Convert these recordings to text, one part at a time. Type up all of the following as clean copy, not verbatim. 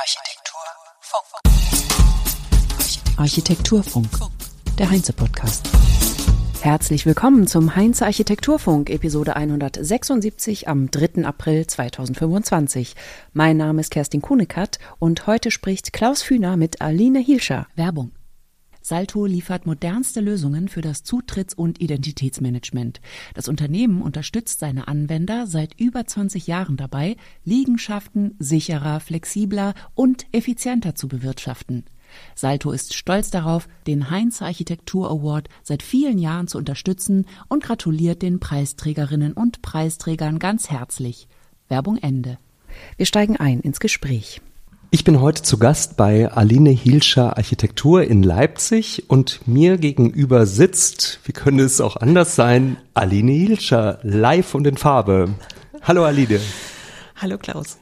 Architekturfunk, der Heinze-Podcast. Herzlich willkommen zum Heinze Architekturfunk, Episode 176 am 3. April 2025. Mein Name ist Kerstin Kuhnekert und heute spricht Klaus Fühner mit Aline Hielscher. Werbung. Salto liefert modernste Lösungen für das Zutritts- und Identitätsmanagement. Das Unternehmen unterstützt seine Anwender seit über 20 Jahren dabei, Liegenschaften sicherer, flexibler und effizienter zu bewirtschaften. Salto ist stolz darauf, den Heinze Architektur Award seit vielen Jahren zu unterstützen und gratuliert den Preisträgerinnen und Preisträgern ganz herzlich. Werbung Ende. Wir steigen ein ins Gespräch. Ich bin heute zu Gast bei Aline Hielscher Architektur in Leipzig und mir gegenüber sitzt, wie könnte es auch anders sein, Aline Hielscher, live und in Farbe. Hallo Aline. Hallo Klaus.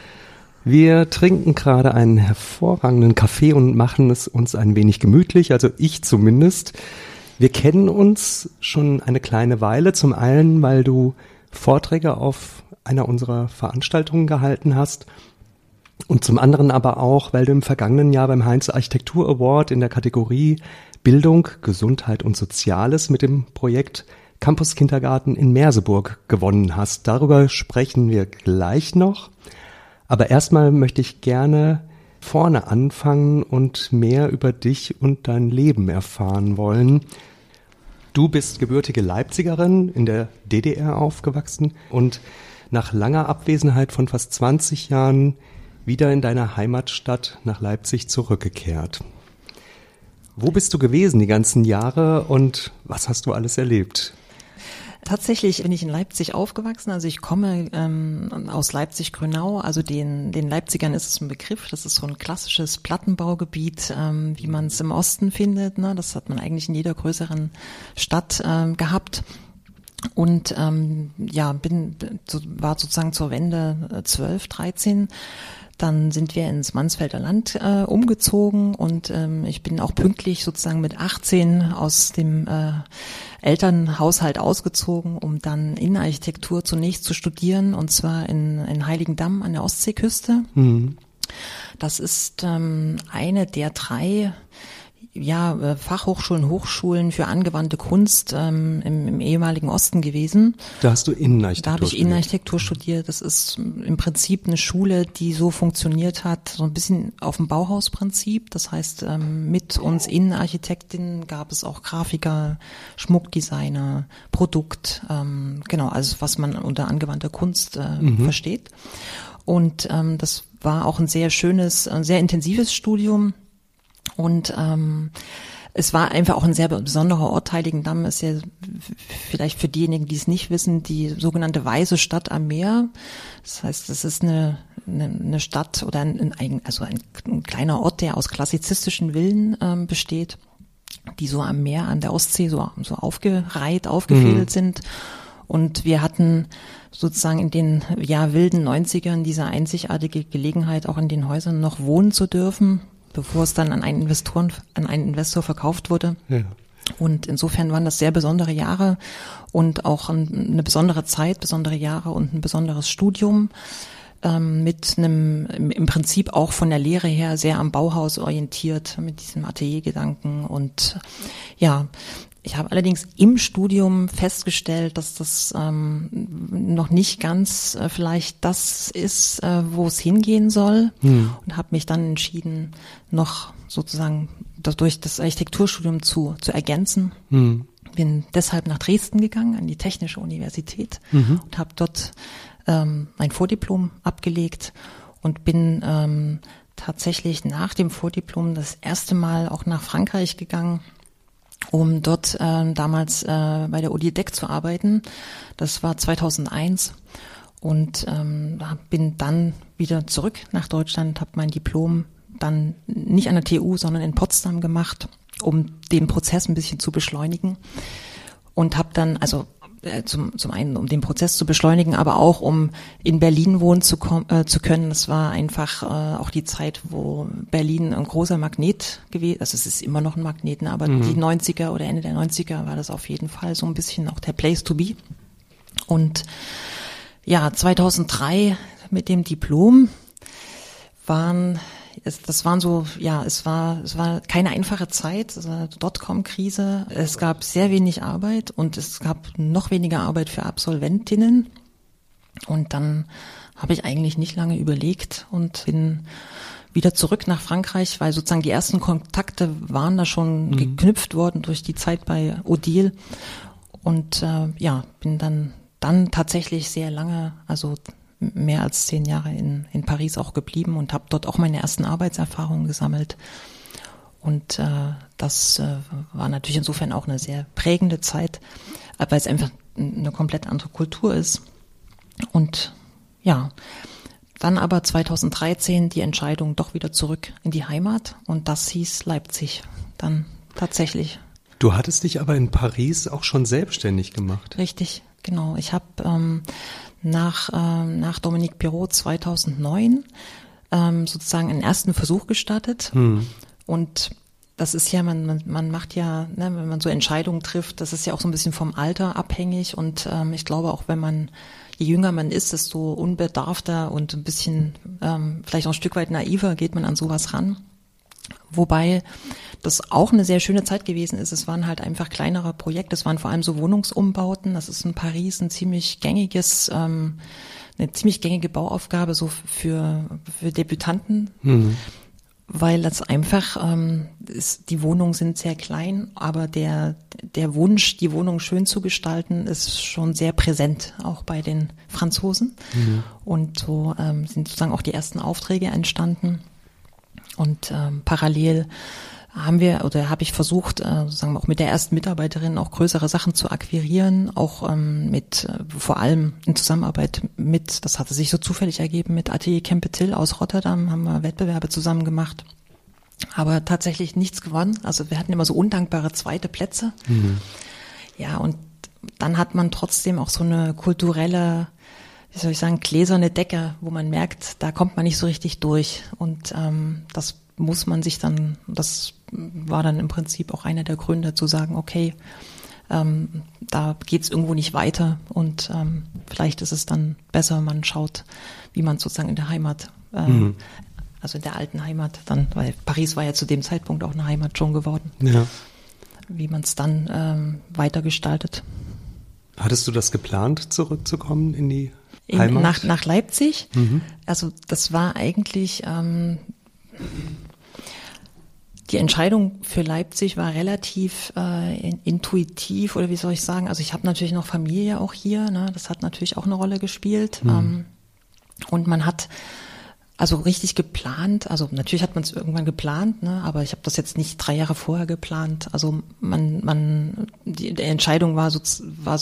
Wir trinken gerade einen hervorragenden Kaffee und machen es uns ein wenig gemütlich, also ich zumindest. Wir kennen uns schon eine kleine Weile, zum einen, weil du Vorträge auf einer unserer Veranstaltungen gehalten hast und zum anderen aber auch, weil du im vergangenen Jahr beim Heinze Architektur Award in der Kategorie Bildung, Gesundheit und Soziales mit dem Projekt Campus Kindergarten in Merseburg gewonnen hast. Darüber sprechen wir gleich noch. Aber erstmal möchte ich gerne vorne anfangen und mehr über dich und dein Leben erfahren wollen. Du bist gebürtige Leipzigerin, in der DDR aufgewachsen und nach langer Abwesenheit von fast 20 Jahren wieder in deiner Heimatstadt nach Leipzig zurückgekehrt. Wo bist du gewesen die ganzen Jahre und was hast du alles erlebt? Tatsächlich bin ich in Leipzig aufgewachsen, also ich komme aus Leipzig-Grünau, also den Leipzigern ist es ein Begriff, das ist so ein klassisches Plattenbaugebiet, wie man es im Osten findet, ne? Das hat man eigentlich in jeder größeren Stadt gehabt. Und war sozusagen zur Wende 12, 13. Dann sind wir ins Mansfelder Land umgezogen und ich bin auch pünktlich sozusagen mit 18 aus dem Elternhaushalt ausgezogen, um dann Innenarchitektur zunächst zu studieren, und zwar in Heiligendamm an der Ostseeküste. Mhm. Das ist eine der 3 Fachhochschulen, Hochschulen für angewandte Kunst im ehemaligen Osten gewesen. Da hast du Innenarchitektur Da habe ich Innenarchitektur studiert. Das ist im Prinzip eine Schule, die so funktioniert hat, so ein bisschen auf dem Bauhausprinzip. Das heißt, mit uns Innenarchitektinnen gab es auch Grafiker, Schmuckdesigner, Produkt, also was man unter angewandter Kunst versteht. Und das war auch ein sehr schönes, sehr intensives Studium. Und es war einfach auch ein sehr besonderer Ort. Heiligendamm ist ja vielleicht für diejenigen, die es nicht wissen, die sogenannte Weiße Stadt am Meer. Das heißt, es ist eine Stadt oder ein kleiner Ort, der aus klassizistischen Villen besteht, die so am Meer, an der Ostsee so aufgefädelt sind. Und wir hatten sozusagen in den wilden 90ern diese einzigartige Gelegenheit, auch in den Häusern noch wohnen zu dürfen, bevor es dann an einen Investor verkauft wurde. Ja. Und insofern waren das sehr besondere Jahre und auch eine besondere Zeit, besondere Jahre und ein besonderes Studium mit einem im Prinzip auch von der Lehre her sehr am Bauhaus orientiert, mit diesem Ateliergedanken. Und ja, ich habe allerdings im Studium festgestellt, dass das noch nicht ganz vielleicht das ist, wo es hingehen soll, und habe mich dann entschieden, noch sozusagen durch das Architekturstudium zu ergänzen. Bin deshalb nach Dresden gegangen, an die Technische Universität, und habe dort mein Vordiplom abgelegt und bin tatsächlich nach dem Vordiplom das erste Mal auch nach Frankreich gegangen, um dort damals bei der Odidec zu arbeiten. Das war 2001 und bin dann wieder zurück nach Deutschland, habe mein Diplom dann nicht an der TU, sondern in Potsdam gemacht, um den Prozess ein bisschen zu beschleunigen, und habe dann zum einen, um den Prozess zu beschleunigen, aber auch, um in Berlin wohnen zu können. Es war einfach auch die Zeit, wo Berlin ein großer Magnet gewesen, also es ist immer noch ein Magnet, aber die 90er oder Ende der 90er war das auf jeden Fall so ein bisschen auch der Place to be. Und ja, 2003 mit dem Diplom das waren so, ja, es war keine einfache Zeit, es war Dotcom-Krise. Es gab sehr wenig Arbeit und es gab noch weniger Arbeit für Absolventinnen. Und dann habe ich eigentlich nicht lange überlegt und bin wieder zurück nach Frankreich, weil sozusagen die ersten Kontakte waren da schon geknüpft worden durch die Zeit bei Odile. Und bin dann tatsächlich sehr lange, also mehr als 10 Jahre in Paris auch geblieben und habe dort auch meine ersten Arbeitserfahrungen gesammelt. Und das war natürlich insofern auch eine sehr prägende Zeit, weil es einfach eine komplett andere Kultur ist. Und ja, dann aber 2013 die Entscheidung doch wieder zurück in die Heimat und das hieß Leipzig dann tatsächlich. Du hattest dich aber in Paris auch schon selbstständig gemacht. Richtig, genau. Ich habe nach Dominique Perrault 2009 sozusagen einen ersten Versuch gestartet. Und das ist ja, man macht ja, ne, wenn man so Entscheidungen trifft, das ist ja auch so ein bisschen vom Alter abhängig und ich glaube auch, je jünger man ist, desto unbedarfter und ein bisschen vielleicht auch ein Stück weit naiver geht man an sowas ran. Wobei das auch eine sehr schöne Zeit gewesen ist. Es waren halt einfach kleinere Projekte. Es waren vor allem so Wohnungsumbauten. Das ist in Paris eine ziemlich gängige Bauaufgabe so für Debütanten, weil das einfach die Wohnungen sind sehr klein, aber der Wunsch, die Wohnung schön zu gestalten, ist schon sehr präsent, auch bei den Franzosen. Und so sind sozusagen auch die ersten Aufträge entstanden. Und parallel habe ich versucht, sozusagen auch mit der ersten Mitarbeiterin auch größere Sachen zu akquirieren, auch vor allem in Zusammenarbeit das hatte sich so zufällig ergeben, mit Atelier Kempetil aus Rotterdam haben wir Wettbewerbe zusammen gemacht, aber tatsächlich nichts gewonnen. Also wir hatten immer so undankbare zweite Plätze. Ja, und dann hat man trotzdem auch so eine kulturelle, wie soll ich sagen, gläserne Decke, wo man merkt, da kommt man nicht so richtig durch. Und das muss man sich dann, das war dann im Prinzip auch einer der Gründe zu sagen, okay, da geht's irgendwo nicht weiter und vielleicht ist es dann besser, man schaut, wie man sozusagen in der Heimat, also in der alten Heimat dann, weil Paris war ja zu dem Zeitpunkt auch eine Heimat schon geworden, wie man es dann weitergestaltet. Hattest du das geplant, zurückzukommen in die Heimat? Nach Leipzig? Also das war eigentlich, die Entscheidung für Leipzig war relativ intuitiv, oder wie soll ich sagen, also ich habe natürlich noch Familie auch hier, ne? Das hat natürlich auch eine Rolle gespielt. Und man hat also richtig geplant, also natürlich hat man es irgendwann geplant, ne? Aber ich habe das jetzt nicht 3 Jahre vorher geplant. Also die Entscheidung war so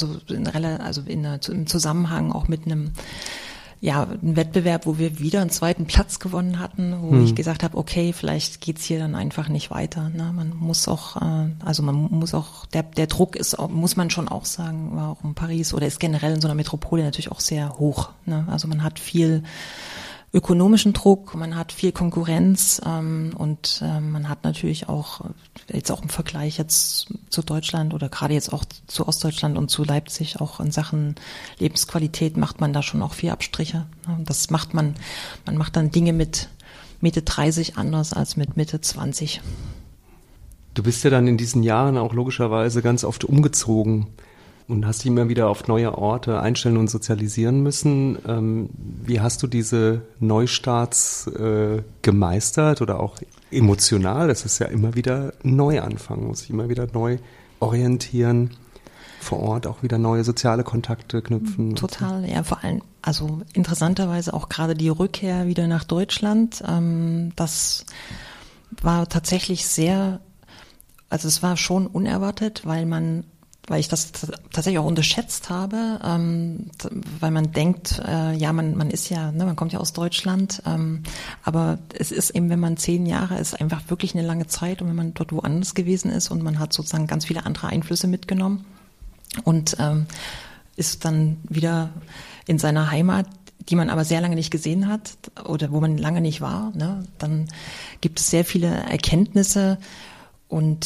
im Zusammenhang auch mit einem Wettbewerb, wo wir wieder einen zweiten Platz gewonnen hatten, wo ich gesagt habe, okay, vielleicht geht's hier dann einfach nicht weiter. Ne? Man muss auch, der Druck ist, muss man schon auch sagen, war auch in Paris oder ist generell in so einer Metropole natürlich auch sehr hoch. Ne? Also man hat viel ökonomischen Druck, man hat viel Konkurrenz und man hat natürlich auch jetzt auch im Vergleich jetzt zu Deutschland oder gerade jetzt auch zu Ostdeutschland und zu Leipzig auch in Sachen Lebensqualität macht man da schon auch viel Abstriche. Das macht man macht dann Dinge mit Mitte 30 anders als mit Mitte 20. Du bist ja dann in diesen Jahren auch logischerweise ganz oft umgezogen und hast dich immer wieder auf neue Orte einstellen und sozialisieren müssen. Wie hast du diese Neustarts gemeistert oder auch emotional? Das ist ja immer wieder ein Neuanfang, muss sich immer wieder neu orientieren, vor Ort auch wieder neue soziale Kontakte knüpfen. Total, ja, vor allem, also interessanterweise auch gerade die Rückkehr wieder nach Deutschland, das war tatsächlich also es war schon unerwartet, weil ich das tatsächlich auch unterschätzt habe, weil man denkt, man ist ja, ne, man kommt ja aus Deutschland, aber es ist eben, wenn man 10 Jahre ist, einfach wirklich eine lange Zeit und wenn man dort woanders gewesen ist und man hat sozusagen ganz viele andere Einflüsse mitgenommen und ist dann wieder in seiner Heimat, die man aber sehr lange nicht gesehen hat oder wo man lange nicht war, ne, dann gibt es sehr viele Erkenntnisse und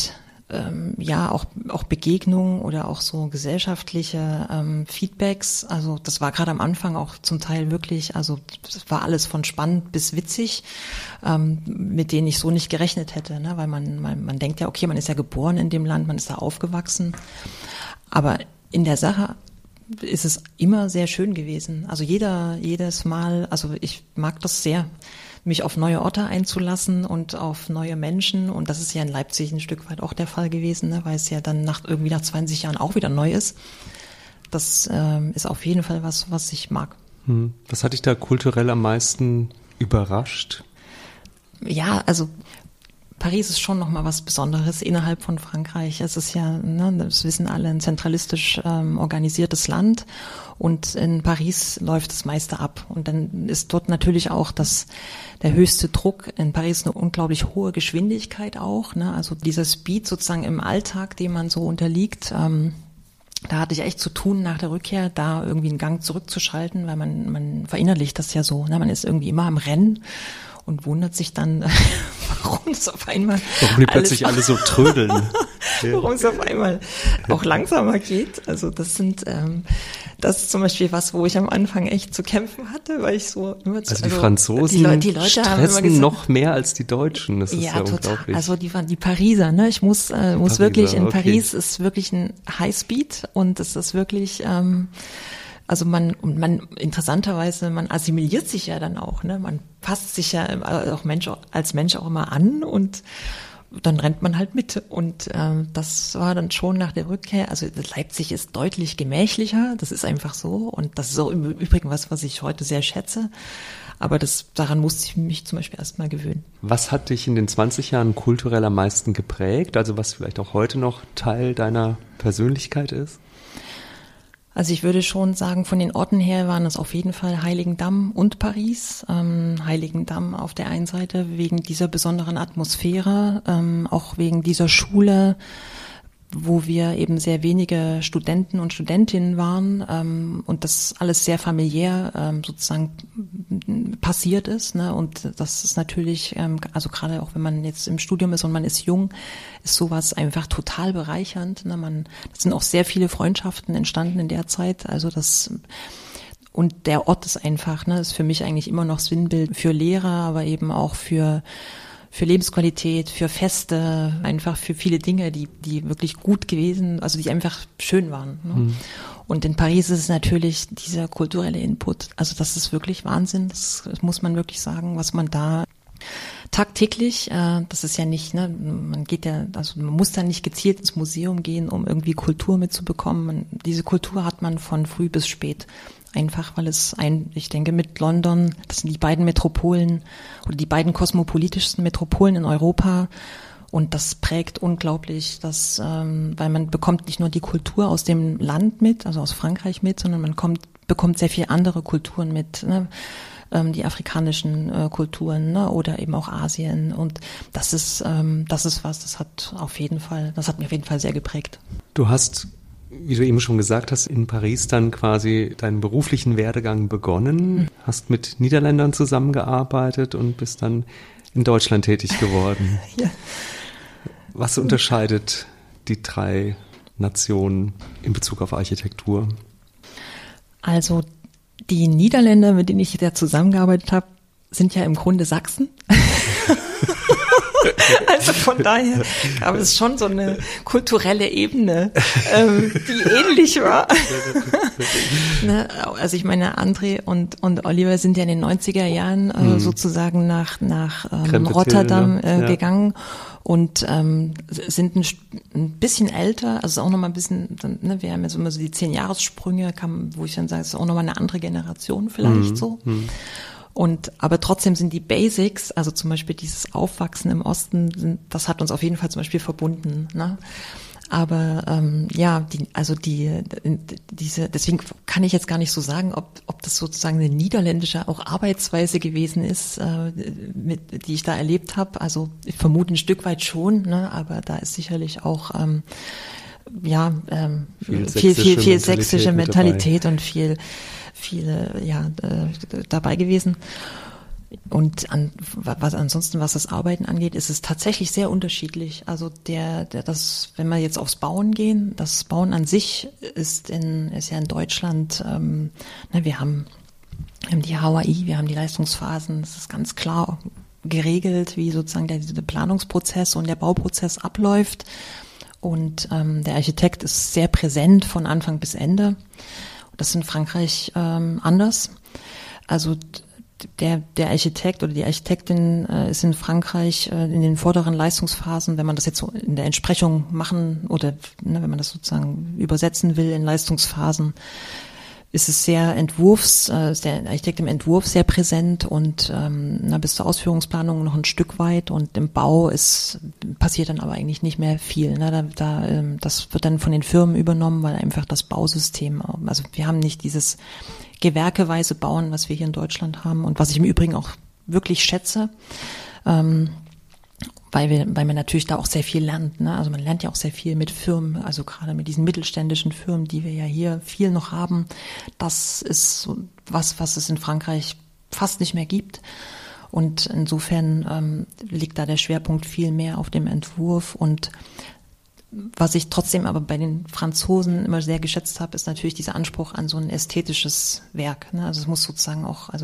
auch Begegnungen oder auch so gesellschaftliche Feedbacks. Also das war gerade am Anfang auch zum Teil wirklich, also das war alles von spannend bis witzig, mit denen ich so nicht gerechnet hätte, ne? Weil man denkt ja, okay, man ist ja geboren in dem Land, man ist da aufgewachsen, aber in der Sache ist es immer sehr schön gewesen. Also jedes Mal, also ich mag das sehr, mich auf neue Orte einzulassen und auf neue Menschen. Und das ist ja in Leipzig ein Stück weit auch der Fall gewesen, ne? Weil es ja dann nach 20 Jahren auch wieder neu ist. Das ist auf jeden Fall was ich mag. Was hat dich da kulturell am meisten überrascht? Ja, also Paris ist schon nochmal was Besonderes innerhalb von Frankreich. Es ist ja, ne, das wissen alle, ein zentralistisch organisiertes Land und in Paris läuft das meiste ab. Und dann ist dort natürlich auch der höchste Druck. In Paris eine unglaublich hohe Geschwindigkeit auch, ne? Also dieser Speed sozusagen im Alltag, dem man so unterliegt, da hatte ich echt zu tun nach der Rückkehr, da irgendwie einen Gang zurückzuschalten, weil man verinnerlicht das ja so, ne? Man ist irgendwie immer am Rennen und wundert sich dann, warum es auf einmal die plötzlich alle so trödeln. Warum es auf einmal auch langsamer geht. Also das ist zum Beispiel was, wo ich am Anfang echt zu kämpfen hatte, weil ich so immer die Franzosen die Leute stressen haben immer gesagt, noch mehr als die Deutschen. Das ist ja total. Unglaublich. Also die Pariser, ne? Ich muss wirklich in Paris ist wirklich ein Highspeed und es ist wirklich also man interessanterweise, man assimiliert sich ja dann auch, ne? Man passt sich ja auch als Mensch auch immer an und dann rennt man halt mit. Und das war dann schon nach der Rückkehr, also Leipzig ist deutlich gemächlicher, das ist einfach so. Und das ist auch im Übrigen was ich heute sehr schätze. Aber daran musste ich mich zum Beispiel erstmal gewöhnen. Was hat dich in den 20 Jahren kulturell am meisten geprägt? Also was vielleicht auch heute noch Teil deiner Persönlichkeit ist? Also ich würde schon sagen, von den Orten her waren es auf jeden Fall Heiligendamm und Paris. Heiligendamm auf der einen Seite wegen dieser besonderen Atmosphäre, auch wegen dieser Schule, wo wir eben sehr wenige Studenten und Studentinnen waren und das alles sehr familiär sozusagen passiert ist, ne? Und das ist natürlich, also gerade auch wenn man jetzt im Studium ist und man ist jung, ist sowas einfach total bereichernd, ne? Das sind auch sehr viele Freundschaften entstanden in der Zeit, also und der Ort ist einfach, ne, ist für mich eigentlich immer noch Sinnbild für Lehrer, aber eben auch für Lebensqualität, für Feste, einfach für viele Dinge, die wirklich gut gewesen, also die einfach schön waren. Ne? Und in Paris ist es natürlich dieser kulturelle Input. Also das ist wirklich Wahnsinn. Das muss man wirklich sagen, was man da tagtäglich, das ist ja nicht, ne, man muss da nicht gezielt ins Museum gehen, um irgendwie Kultur mitzubekommen. Diese Kultur hat man von früh bis spät. Einfach, weil ich denke, mit London, das sind die beiden Metropolen oder die beiden kosmopolitischsten Metropolen in Europa und das prägt unglaublich, weil man bekommt nicht nur die Kultur aus dem Land mit, also aus Frankreich mit, sondern man bekommt sehr viele andere Kulturen mit, ne? Die afrikanischen Kulturen, ne? Oder eben auch Asien und das ist was, das hat mich auf jeden Fall sehr geprägt. Du hast, wie du eben schon gesagt hast, in Paris dann quasi deinen beruflichen Werdegang begonnen, hast mit Niederländern zusammengearbeitet und bist dann in Deutschland tätig geworden. Ja. Was unterscheidet die drei Nationen in Bezug auf Architektur? Also die Niederländer, mit denen ich da zusammengearbeitet habe, sind ja im Grunde Sachsen. Also von daher gab es schon so eine kulturelle Ebene, die ähnlich war. Ne? Also ich meine, André und Oliver sind ja in den 90er Jahren sozusagen nach Rotterdam gegangen und sind ein bisschen älter, also auch nochmal ein bisschen, ne, wir haben ja so immer so die 10 Jahressprünge, wo ich dann sage, es ist auch nochmal eine andere Generation vielleicht so. Aber trotzdem sind die Basics, also zum Beispiel dieses Aufwachsen im Osten, das hat uns auf jeden Fall zum Beispiel verbunden, ne? Aber deswegen kann ich jetzt gar nicht so sagen, ob das sozusagen eine niederländische auch Arbeitsweise gewesen ist, die ich da erlebt habe. Also ich vermute ein Stück weit schon, ne? Aber da ist sicherlich auch viel sächsische Mentalität und viel dabei gewesen. Und was das Arbeiten angeht, ist es tatsächlich sehr unterschiedlich. Also wenn wir jetzt aufs Bauen gehen, das Bauen an sich ist ja in Deutschland, wir haben die HAI, wir haben die Leistungsphasen, es ist ganz klar geregelt, wie sozusagen der Planungsprozess und der Bauprozess abläuft. Und der Architekt ist sehr präsent von Anfang bis Ende. Das ist in Frankreich anders. Also der Architekt oder die Architektin ist in Frankreich in den vorderen Leistungsphasen, wenn man das jetzt so in der Entsprechung machen oder wenn man das sozusagen übersetzen will in Leistungsphasen, ist es ist der Architekt im Entwurf sehr präsent und bis zur Ausführungsplanung noch ein Stück weit und im Bau passiert dann aber eigentlich nicht mehr viel. Das wird dann von den Firmen übernommen, weil einfach das Bausystem, also wir haben nicht dieses gewerkeweise Bauen, was wir hier in Deutschland haben und was ich im Übrigen auch wirklich schätze, weil man natürlich da auch sehr viel lernt, ne? Also man lernt ja auch sehr viel mit Firmen, also gerade mit diesen mittelständischen Firmen, die wir ja hier viel noch haben. Das ist so was es in Frankreich fast nicht mehr gibt. Und insofern liegt da der Schwerpunkt viel mehr auf dem Entwurf. Und was ich trotzdem aber bei den Franzosen immer sehr geschätzt habe, ist natürlich dieser Anspruch an so ein ästhetisches Werk, ne? Also es muss sozusagen auch, also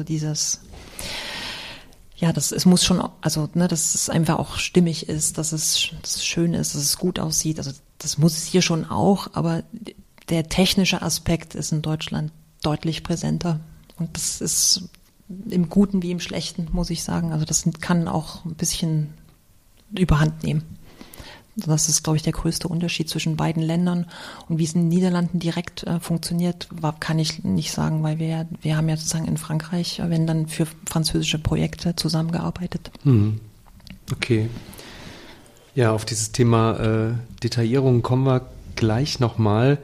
es muss schon, also, dass es einfach auch stimmig ist, dass es schön ist, dass es gut aussieht. Also, das muss es hier schon auch, aber der technische Aspekt ist in Deutschland deutlich präsenter. Und das ist im Guten wie im Schlechten, muss ich sagen. Also, das kann auch ein bisschen Überhand nehmen. Das ist, glaube ich, der größte Unterschied zwischen beiden Ländern. Und wie es in den Niederlanden direkt funktioniert, kann ich nicht sagen, weil wir haben ja sozusagen in Frankreich, wenn dann für französische Projekte zusammengearbeitet. Okay. Ja, auf dieses Thema Detaillierung kommen wir gleich nochmal.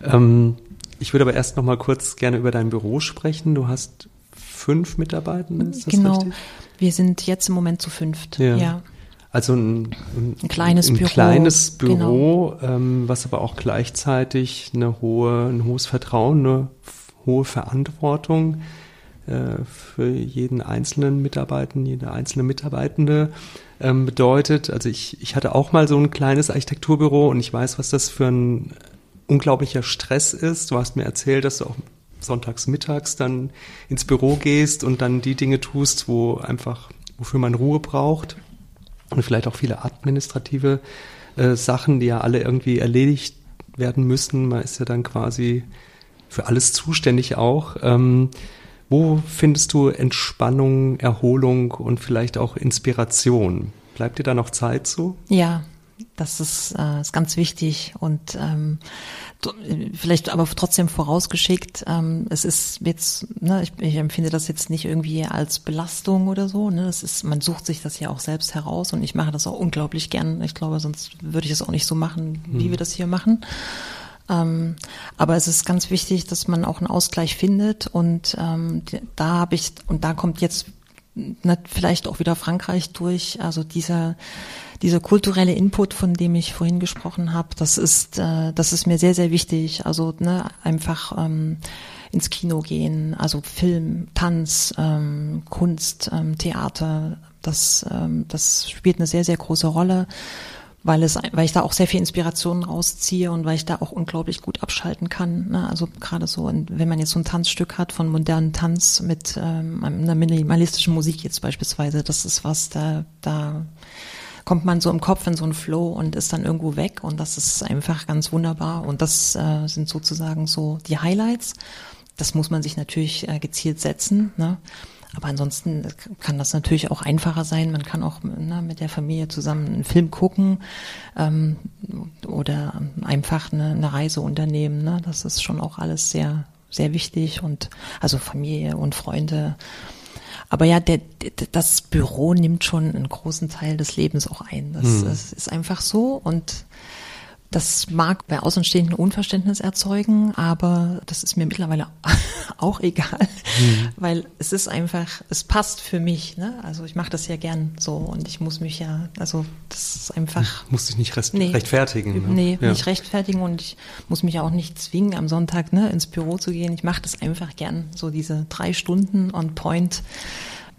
Ich würde aber erst nochmal kurz gerne über dein Büro sprechen. Du hast 5 Mitarbeitende, ist das richtig? Wir sind jetzt im Moment zu 5. Ja. Also ein kleines Büro, genau. Was aber auch gleichzeitig ein hohes Vertrauen, eine hohe Verantwortung für jeden einzelnen Mitarbeitenden, jede einzelne Mitarbeitende bedeutet. Also ich hatte auch mal so ein kleines Architekturbüro und ich weiß, was das für ein unglaublicher Stress ist. Du hast mir erzählt, dass du auch sonntags mittags dann ins Büro gehst und dann die Dinge tust, wofür man Ruhe braucht. Und vielleicht auch viele administrative Sachen, die ja alle irgendwie erledigt werden müssen. Man ist ja dann quasi für alles zuständig auch. Wo findest du Entspannung, Erholung und vielleicht auch Inspiration? Bleibt dir da noch Zeit zu? Ja, das ist ganz wichtig und vielleicht aber trotzdem vorausgeschickt, es ist jetzt, ich empfinde das jetzt nicht irgendwie als Belastung oder so, ne? Man sucht sich das ja auch selbst heraus und ich mache das auch unglaublich gern. Ich glaube, sonst würde ich es auch nicht so machen, wie wir das hier machen. Aber es ist ganz wichtig, dass man auch einen Ausgleich findet und da kommt jetzt vielleicht auch wieder Frankreich durch, also dieser kulturelle Input, von dem ich vorhin gesprochen habe, das ist mir sehr, sehr wichtig. Also einfach ins Kino gehen, also Film, Tanz, Kunst, Theater, das spielt eine sehr, sehr große Rolle, weil ich da auch sehr viel Inspiration rausziehe und weil ich da auch unglaublich gut abschalten kann. Ne? Also gerade so, wenn man jetzt so ein Tanzstück hat von modernen Tanz mit einer minimalistischen Musik jetzt beispielsweise, das ist was, da kommt man so im Kopf in so einen Flow und ist dann irgendwo weg und das ist einfach ganz wunderbar und das sind sozusagen so die Highlights. Das muss man sich natürlich gezielt setzen, ne? Aber ansonsten kann das natürlich auch einfacher sein. Man kann auch mit der Familie zusammen einen Film gucken oder einfach eine Reise unternehmen. Ne? Das ist schon auch alles sehr, sehr wichtig und also Familie und Freunde. Aber ja, das Büro nimmt schon einen großen Teil des Lebens auch ein. Das ist einfach so und das mag bei Außenstehenden Unverständnis erzeugen, aber das ist mir mittlerweile auch egal, weil es ist einfach, es passt für mich, ne? Also ich mache das ja gern so und ich muss mich das ist einfach. Musst dich nicht rechtfertigen. Ne? Nee, nicht rechtfertigen und ich muss mich auch nicht zwingen, am Sonntag ins Büro zu gehen. Ich mache das einfach gern, so diese 3 Stunden on point.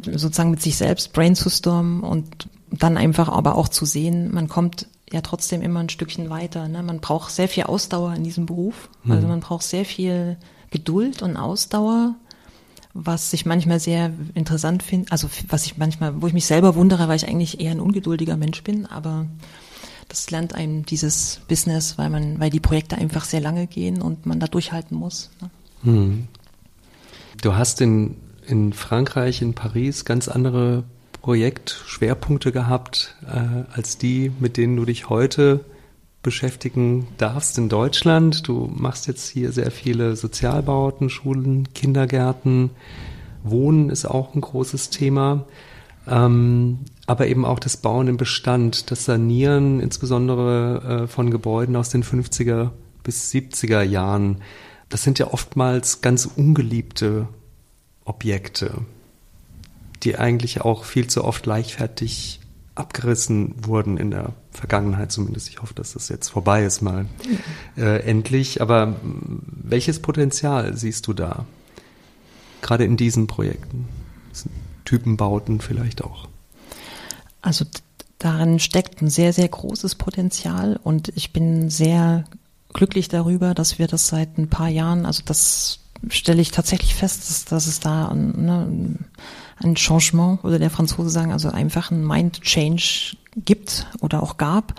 sozusagen mit sich selbst brainstormen und dann einfach aber auch zu sehen, man kommt ja trotzdem immer ein Stückchen weiter. Ne? Man braucht sehr viel Ausdauer in diesem Beruf. Also man braucht sehr viel Geduld und Ausdauer, was ich manchmal sehr interessant finde, also wo ich mich selber wundere, weil ich eigentlich eher ein ungeduldiger Mensch bin, aber das lernt einem dieses Business, weil die Projekte einfach sehr lange gehen und man da durchhalten muss. Ne? Du hast in Frankreich, in Paris ganz andere Projektschwerpunkte gehabt als die, mit denen du dich heute beschäftigen darfst in Deutschland. Du machst jetzt hier sehr viele Sozialbauten, Schulen, Kindergärten. Wohnen ist auch ein großes Thema. Aber eben auch das Bauen im Bestand, das Sanieren insbesondere von Gebäuden aus den 50er bis 70er Jahren. Das sind ja oftmals ganz ungeliebte Objekte, die eigentlich auch viel zu oft leichtfertig abgerissen wurden in der Vergangenheit zumindest. Ich hoffe, dass das jetzt vorbei ist mal endlich. Aber welches Potenzial siehst du da? Gerade in diesen Projekten? Typenbauten vielleicht auch. Also darin steckt ein sehr, sehr großes Potenzial und ich bin sehr glücklich darüber, dass wir das seit ein paar Jahren, also das stelle ich tatsächlich fest, dass es da ein Changement, oder der Franzose sagen, also einfach ein Mind Change gibt oder auch gab,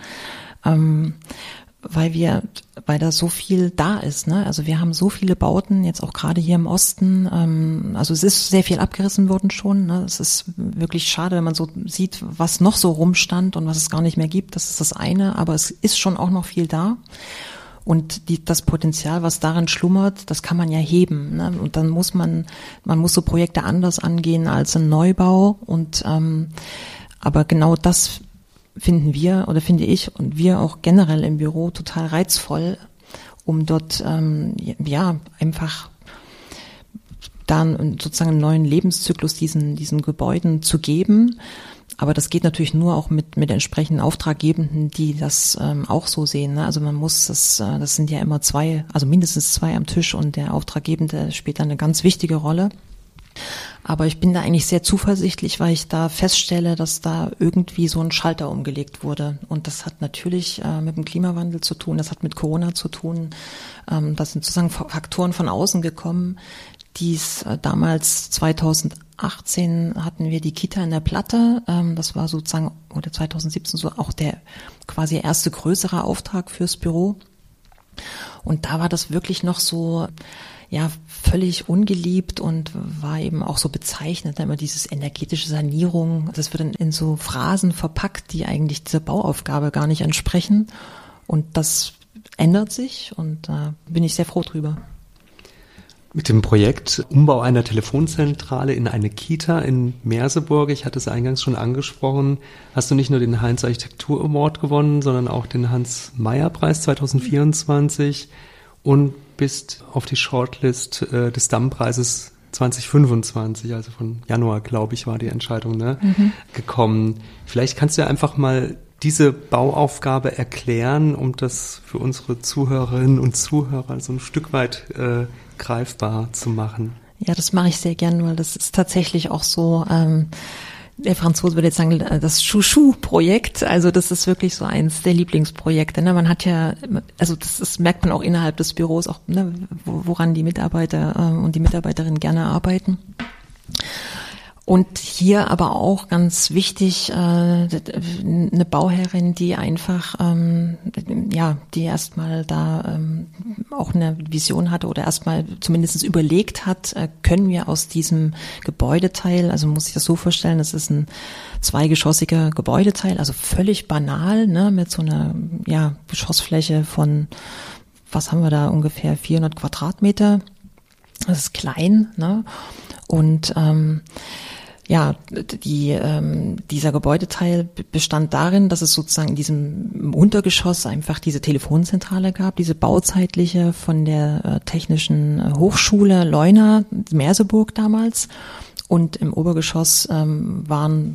weil da so viel da ist, ne? Also wir haben so viele Bauten, jetzt auch gerade hier im Osten, also es ist sehr viel abgerissen worden schon, ne? Es ist wirklich schade, wenn man so sieht, was noch so rumstand und was es gar nicht mehr gibt, das ist das eine, aber es ist schon auch noch viel da. Und das Potenzial, was darin schlummert, das kann man ja heben, ne? Und dann muss man muss so Projekte anders angehen als ein Neubau. Und aber genau das finde ich und wir auch generell im Büro total reizvoll, um dort einfach dann sozusagen einen neuen Lebenszyklus diesen Gebäuden zu geben. Aber das geht natürlich nur auch mit entsprechenden Auftraggebenden, die das auch so sehen. Ne? Also man muss das sind ja immer mindestens zwei am Tisch und der Auftraggebende spielt da eine ganz wichtige Rolle. Aber ich bin da eigentlich sehr zuversichtlich, weil ich da feststelle, dass da irgendwie so ein Schalter umgelegt wurde. Und das hat natürlich mit dem Klimawandel zu tun, das hat mit Corona zu tun. Das sind sozusagen Faktoren von außen gekommen, die es damals 2018 hatten wir die Kita in der Platte. Das war sozusagen, oder 2017 so auch der quasi erste größere Auftrag fürs Büro. Und da war das wirklich noch so, ja, völlig ungeliebt und war eben auch so bezeichnet, immer dieses energetische Sanierung. Das wird dann in so Phrasen verpackt, die eigentlich dieser Bauaufgabe gar nicht entsprechen. Und das ändert sich und da bin ich sehr froh drüber. Mit dem Projekt Umbau einer Telefonzentrale in eine Kita in Merseburg, ich hatte es eingangs schon angesprochen, hast du nicht nur den Heinz Architektur Award gewonnen, sondern auch den Hans-Meyer-Preis 2024 und bist auf die Shortlist des Damm-Preises 2025, also von Januar, glaube ich, war die Entscheidung, gekommen. Vielleicht kannst du ja einfach mal diese Bauaufgabe erklären, um das für unsere Zuhörerinnen und Zuhörer so ein Stück weit greifbar zu machen. Ja, das mache ich sehr gern, weil das ist tatsächlich auch so, der Franzose würde jetzt sagen, das Chouchou-Projekt, also das ist wirklich so eins der Lieblingsprojekte. Ne? Man hat ja, also das merkt man auch innerhalb des Büros, auch ne, woran die Mitarbeiter und die Mitarbeiterinnen gerne arbeiten. Und hier aber auch ganz wichtig, eine Bauherrin, die einfach, die erstmal da auch eine Vision hatte oder erstmal zumindest überlegt hat, können wir aus diesem Gebäudeteil, also muss ich das so vorstellen, das ist ein zweigeschossiger Gebäudeteil, also völlig banal, ne, mit so einer, Geschossfläche von, was haben wir da, ungefähr 400 Quadratmeter. Das ist klein, ne, und, dieser Gebäudeteil bestand darin, dass es sozusagen in diesem Untergeschoss einfach diese Telefonzentrale gab, diese bauzeitliche von der Technischen Hochschule Leuna, Merseburg damals. Und im Obergeschoss waren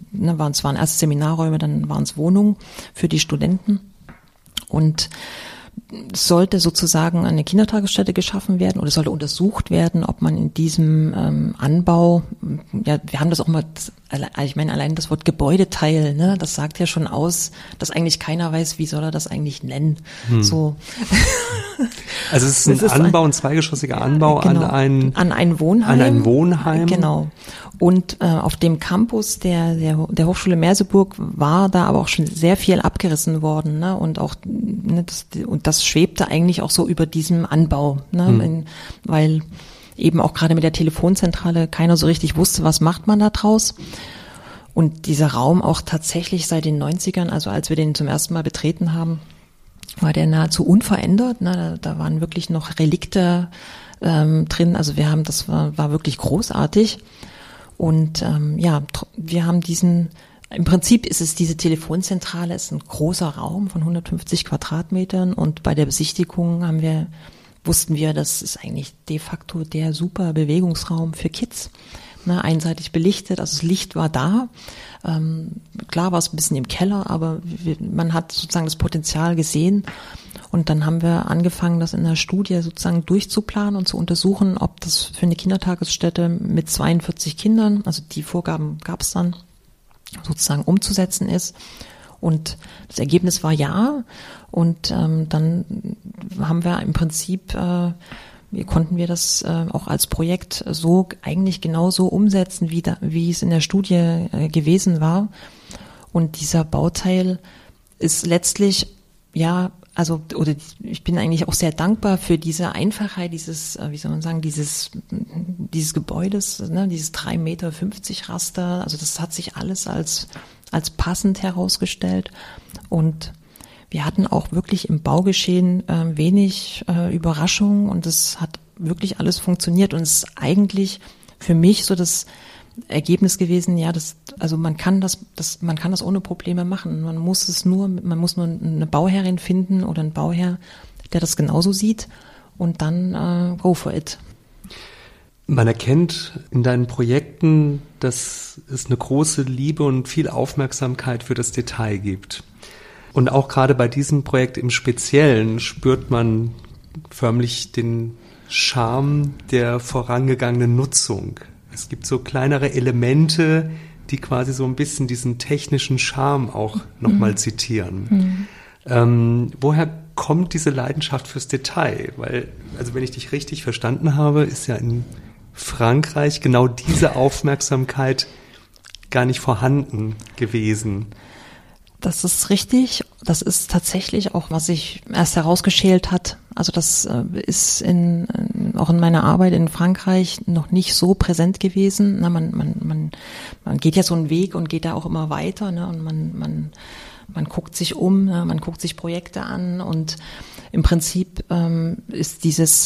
es erst Seminarräume, dann waren es Wohnungen für die Studenten. Und es sollte sozusagen eine Kindertagesstätte geschaffen werden oder es sollte untersucht werden, ob man in diesem Anbau, ja, wir haben das auch mal, ich meine, allein das Wort Gebäudeteil, ne, das sagt ja schon aus, dass eigentlich keiner weiß, wie soll er das eigentlich nennen. So. Also es ist ein Anbau, ein zweigeschossiger Anbau, genau, an ein Wohnheim. An ein Wohnheim. Genau. Und auf dem Campus der Hochschule Merseburg war da aber auch schon sehr viel abgerissen worden, ne? Und auch das schwebte eigentlich auch so über diesem Anbau, ne? Weil eben auch gerade mit der Telefonzentrale keiner so richtig wusste, was macht man da draus. Und dieser Raum auch tatsächlich seit den 90ern, also als wir den zum ersten Mal betreten haben, war der nahezu unverändert, ne? Da waren wirklich noch Relikte drin, also das war wirklich großartig. Und wir haben im Prinzip ist es diese Telefonzentrale, ist ein großer Raum von 150 Quadratmetern und bei der Besichtigung wussten wir, das ist eigentlich de facto der super Bewegungsraum für Kids. Ne, einseitig belichtet, also das Licht war da. Klar war es ein bisschen im Keller, aber man hat sozusagen das Potenzial gesehen. Und dann haben wir angefangen, das in der Studie sozusagen durchzuplanen und zu untersuchen, ob das für eine Kindertagesstätte mit 42 Kindern, also die Vorgaben gab es dann, sozusagen umzusetzen ist. Und das Ergebnis war ja. Und dann haben wir im Prinzip konnten wir das auch als Projekt so eigentlich genauso umsetzen, wie es in der Studie gewesen war. Und dieser Bauteil ist letztlich, ich bin eigentlich auch sehr dankbar für diese Einfachheit dieses Gebäudes, ne, dieses 3,50 Meter Raster. Also das hat sich alles als passend herausgestellt. Und wir hatten auch wirklich im Baugeschehen wenig Überraschung und es hat wirklich alles funktioniert und es ist eigentlich für mich so das Ergebnis gewesen, man kann das ohne Probleme machen. Man muss nur eine Bauherrin finden oder einen Bauherr, der das genauso sieht und dann go for it. Man erkennt in deinen Projekten, dass es eine große Liebe und viel Aufmerksamkeit für das Detail gibt. Und auch gerade bei diesem Projekt im Speziellen spürt man förmlich den Charme der vorangegangenen Nutzung. Es gibt so kleinere Elemente, die quasi so ein bisschen diesen technischen Charme auch nochmal zitieren. Woher kommt diese Leidenschaft fürs Detail? Weil, also wenn ich dich richtig verstanden habe, ist ja in Frankreich genau diese Aufmerksamkeit gar nicht vorhanden gewesen. Das ist richtig. Das ist tatsächlich auch, was sich erst herausgeschält hat. Also das ist auch in meiner Arbeit in Frankreich noch nicht so präsent gewesen. Na, man geht ja so einen Weg und geht da auch immer weiter, ne? Und man guckt sich um, ne? Man guckt sich Projekte an und im Prinzip ist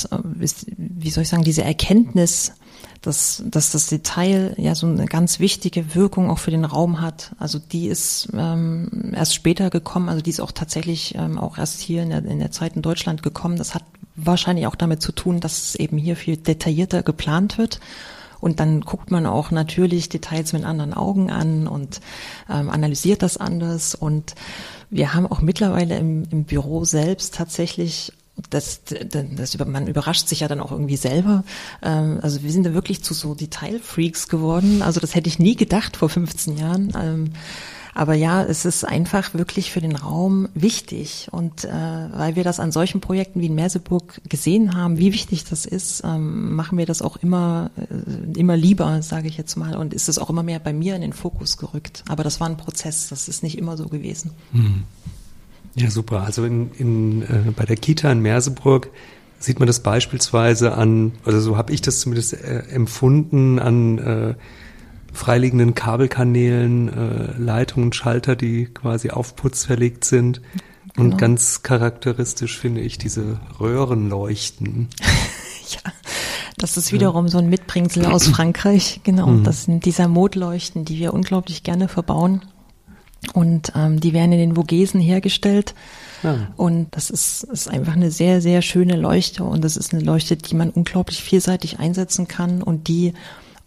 diese Erkenntnis, dass das Detail ja so eine ganz wichtige Wirkung auch für den Raum hat. Also die ist erst später gekommen, also die ist auch tatsächlich auch erst hier in der Zeit in Deutschland gekommen. Das hat wahrscheinlich auch damit zu tun, dass es eben hier viel detaillierter geplant wird. Und dann guckt man auch natürlich Details mit anderen Augen an und analysiert das anders. Und wir haben auch mittlerweile im Büro selbst tatsächlich man überrascht sich ja dann auch irgendwie selber. Also wir sind da wirklich zu so Detailfreaks geworden. Also das hätte ich nie gedacht vor 15 Jahren. Aber ja, es ist einfach wirklich für den Raum wichtig. Und weil wir das an solchen Projekten wie in Merseburg gesehen haben, wie wichtig das ist, machen wir das auch immer lieber, sage ich jetzt mal. Und ist es auch immer mehr bei mir in den Fokus gerückt. Aber das war ein Prozess, das ist nicht immer so gewesen. Ja, super. Also bei der Kita in Merseburg sieht man das beispielsweise also so habe ich das zumindest empfunden, an freiliegenden Kabelkanälen, Leitungen, Schalter, die quasi auf Putz verlegt sind. Genau. Und ganz charakteristisch finde ich diese Röhrenleuchten. Ja, das ist wiederum so ein Mitbringsel aus Frankreich. Genau, das sind diese Modleuchten, die wir unglaublich gerne verbauen. Und die werden in den Vogesen hergestellt. Ja. Und das ist einfach eine sehr, sehr schöne Leuchte. Und das ist eine Leuchte, die man unglaublich vielseitig einsetzen kann und die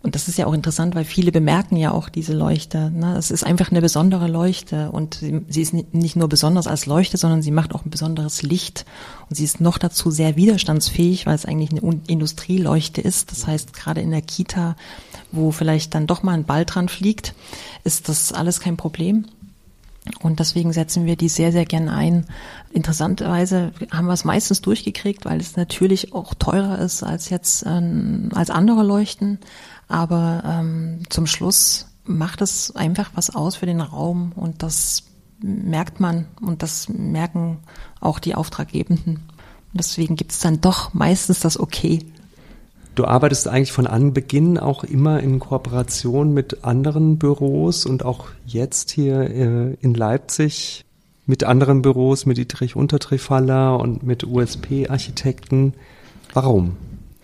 Und das ist ja auch interessant, weil viele bemerken ja auch diese Leuchte. Ne? Es ist einfach eine besondere Leuchte und sie ist nicht nur besonders als Leuchte, sondern sie macht auch ein besonderes Licht. Und sie ist noch dazu sehr widerstandsfähig, weil es eigentlich eine Industrieleuchte ist. Das heißt, gerade in der Kita, wo vielleicht dann doch mal ein Ball dran fliegt, ist das alles kein Problem. Und deswegen setzen wir die sehr, sehr gern ein. Interessanterweise haben wir es meistens durchgekriegt, weil es natürlich auch teurer ist als jetzt als andere Leuchten. Aber zum Schluss macht es einfach was aus für den Raum und das merkt man und das merken auch die Auftraggebenden. Und deswegen gibt es dann doch meistens das Okay. Du arbeitest eigentlich von Anbeginn auch immer in Kooperation mit anderen Büros und auch jetzt hier in Leipzig mit anderen Büros, mit Dietrich Untertrifaller und mit USP-Architekten. Warum?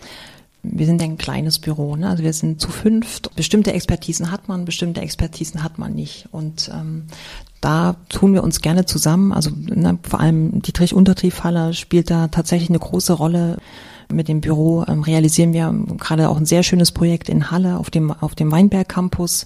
Wir sind ja ein kleines Büro, ne? Also wir sind zu 5. Bestimmte Expertisen hat man, bestimmte Expertisen hat man nicht. Und da tun wir uns gerne zusammen. Also vor allem Dietrich Untertrifaller spielt da tatsächlich eine große Rolle. Mit dem Büro realisieren wir gerade auch ein sehr schönes Projekt in Halle auf dem Weinberg Campus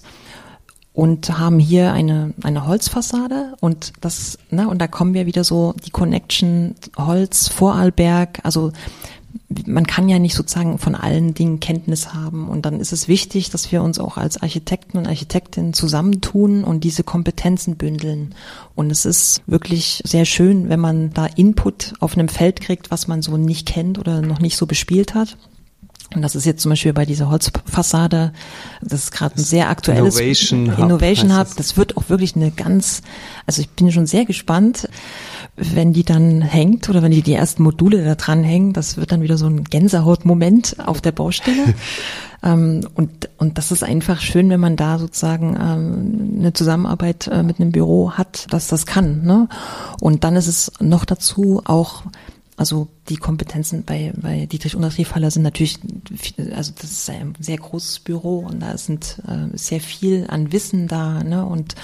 und haben hier eine Holzfassade und und da kommen wir wieder so die Connection Holz, Vorarlberg, also man kann ja nicht sozusagen von allen Dingen Kenntnis haben und dann ist es wichtig, dass wir uns auch als Architekten und Architektinnen zusammentun und diese Kompetenzen bündeln. Und es ist wirklich sehr schön, wenn man da Input auf einem Feld kriegt, was man so nicht kennt oder noch nicht so bespielt hat. Und das ist jetzt zum Beispiel bei dieser Holzfassade, das ist gerade ein sehr aktuelles Innovation Hub. Das wird auch wirklich also ich bin schon sehr gespannt, wenn die dann hängt oder wenn die ersten Module da dran hängen, das wird dann wieder so ein Gänsehautmoment auf der Baustelle. Und das ist einfach schön, wenn man da sozusagen eine Zusammenarbeit mit einem Büro hat, dass das kann. Ne? Und dann ist es noch dazu auch, also die Kompetenzen bei Dietrich Untertrifaller sind natürlich, also das ist ein sehr großes Büro und da sind sehr viel an Wissen da, ne? Und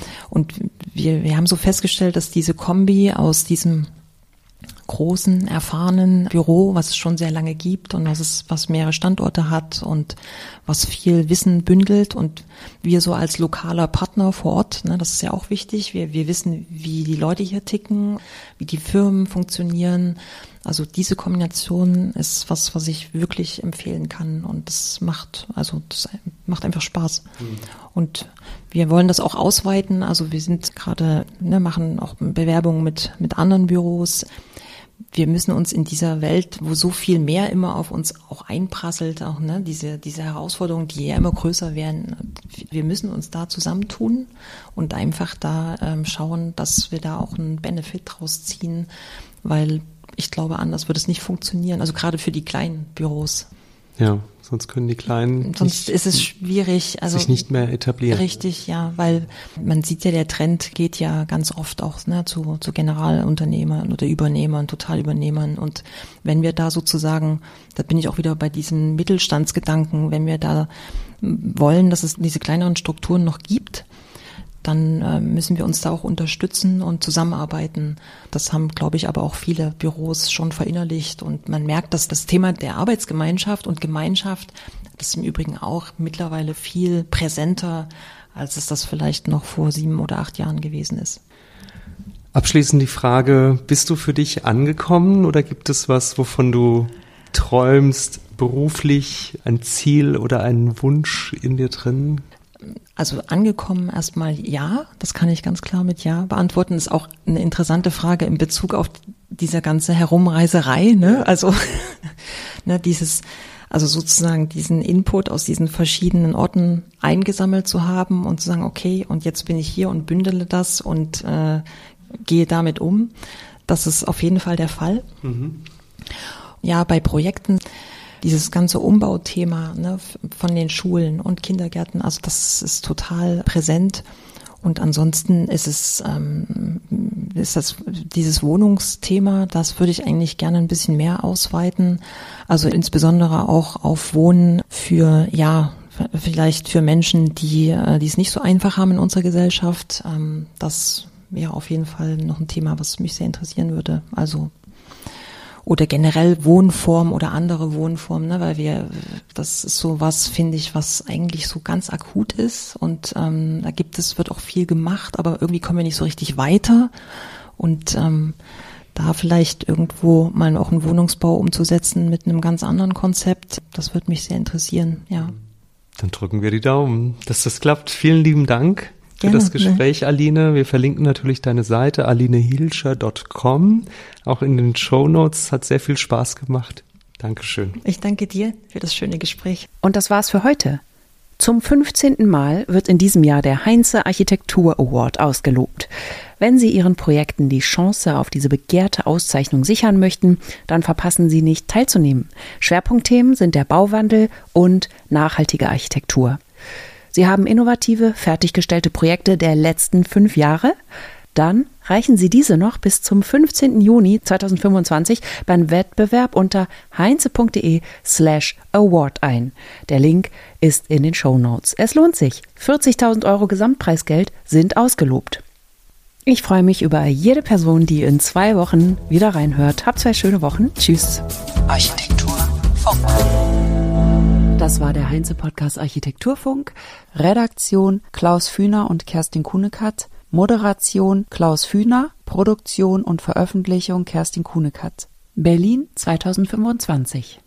wir haben so festgestellt, dass diese Kombi aus diesem großen, erfahrenen Büro, was es schon sehr lange gibt und was mehrere Standorte hat und was viel Wissen bündelt und wir so als lokaler Partner vor Ort, ne, das ist ja auch wichtig, wir wissen, wie die Leute hier ticken, wie die Firmen funktionieren, also diese Kombination ist was ich wirklich empfehlen kann und das macht einfach Spaß. Und wir wollen das auch ausweiten, also wir sind gerade, machen auch Bewerbungen mit anderen Büros. Wir müssen uns in dieser Welt, wo so viel mehr immer auf uns auch einprasselt, auch diese Herausforderungen, die ja immer größer werden, wir müssen uns da zusammentun und einfach da schauen, dass wir da auch einen Benefit draus ziehen, weil ich glaube, anders wird es nicht funktionieren, also gerade für die kleinen Büros. Ja, sonst können die Kleinen sonst ist es schwierig, also sich nicht mehr etablieren. Richtig, ja, weil man sieht ja, der Trend geht ja ganz oft auch zu Generalunternehmern oder Übernehmern, Totalübernehmern und wenn wir da sozusagen, da bin ich auch wieder bei diesem Mittelstandsgedanken, wenn wir da wollen, dass es diese kleineren Strukturen noch gibt, dann müssen wir uns da auch unterstützen und zusammenarbeiten. Das haben, glaube ich, aber auch viele Büros schon verinnerlicht. Und man merkt, dass das Thema der Arbeitsgemeinschaft und Gemeinschaft, das ist im Übrigen auch mittlerweile viel präsenter, als es das vielleicht noch vor 7 oder 8 Jahren gewesen ist. Abschließend die Frage, bist du für dich angekommen oder gibt es was, wovon du träumst, beruflich, ein Ziel oder einen Wunsch in dir drin? Also angekommen erstmal ja, das kann ich ganz klar mit ja beantworten. Das ist auch eine interessante Frage in Bezug auf diese ganze Herumreiserei, ne? Also also sozusagen diesen Input aus diesen verschiedenen Orten eingesammelt zu haben und zu sagen, okay, und jetzt bin ich hier und bündele das und gehe damit um. Das ist auf jeden Fall der Fall. Mhm. Ja, bei Projekten dieses ganze Umbauthema, ne, von den Schulen und Kindergärten, also das ist total präsent. Und ansonsten ist das dieses Wohnungsthema, das würde ich eigentlich gerne ein bisschen mehr ausweiten. Also insbesondere auch auf Wohnen vielleicht für Menschen, die es nicht so einfach haben in unserer Gesellschaft. Das wäre auf jeden Fall noch ein Thema, was mich sehr interessieren würde. Also oder generell Wohnformen oder andere Wohnformen, ne, weil das ist so was, finde ich, was eigentlich so ganz akut ist und wird auch viel gemacht, aber irgendwie kommen wir nicht so richtig weiter und da vielleicht irgendwo mal auch einen Wohnungsbau umzusetzen mit einem ganz anderen Konzept, das würde mich sehr interessieren, ja. Dann drücken wir die Daumen, dass das klappt. Vielen lieben Dank für Gerne, das Gespräch, Aline. Wir verlinken natürlich deine Seite alinehilscher.com, auch in den Shownotes. Hat sehr viel Spaß gemacht. Dankeschön. Ich danke dir für das schöne Gespräch. Und das war's für heute. Zum 15. Mal wird in diesem Jahr der Heinze Architektur Award ausgelobt. Wenn Sie Ihren Projekten die Chance auf diese begehrte Auszeichnung sichern möchten, dann verpassen Sie nicht teilzunehmen. Schwerpunktthemen sind der Bauwandel und nachhaltige Architektur. Sie haben innovative, fertiggestellte Projekte der letzten 5 Jahre? Dann reichen Sie diese noch bis zum 15. Juni 2025 beim Wettbewerb unter heinze.de/award ein. Der Link ist in den Shownotes. Es lohnt sich. 40.000 € Gesamtpreisgeld sind ausgelobt. Ich freue mich über jede Person, die in 2 Wochen wieder reinhört. Habt 2 schöne Wochen. Tschüss. Architekturfunk. Das war der Heinze-Podcast Architekturfunk. Redaktion Klaus Fühner und Kerstin Kuhnekatz. Moderation Klaus Fühner. Produktion und Veröffentlichung Kerstin Kuhnekatz. Berlin 2025.